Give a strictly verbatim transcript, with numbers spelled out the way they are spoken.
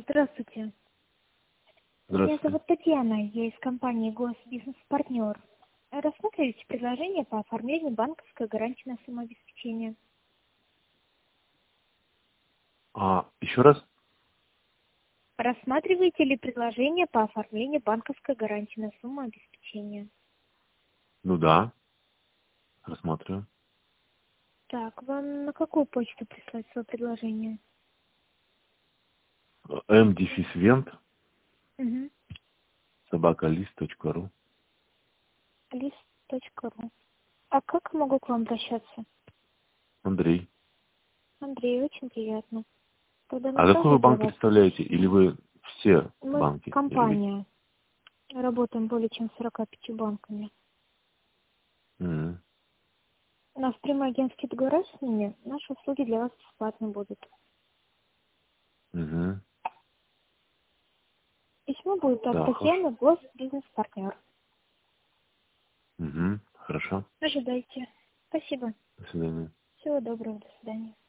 Здравствуйте. Меня Здравствуйте. зовут Татьяна, я из компании Госбизнес-партнер. Рассматриваете предложение по оформлению банковской гарантии на самообеспечение? А, еще раз? Рассматриваете ли предложение по оформлению банковской гарантии на сумму обеспечения? Ну да, рассматриваю. Так, вам на какую почту прислать свое предложение? mdefisvent Угу. собака лист точка ру. лист.ру. А как могу к вам обращаться? Андрей. Андрей, очень приятно. Тогда А какой награда вы для банк вас. представляете? Или вы все Мы банки? Или вы... компания. Работаем более чем с сорока пятью банками. М, У нас прямой агентский договор с ними. Наши услуги для вас бесплатно будут. мгм. Письмо будет от Да, хорошо. Татьяны, Госбизнес-партнер. Мгм. Хорошо. Ожидайте. Спасибо. До свидания. Всего доброго. До свидания.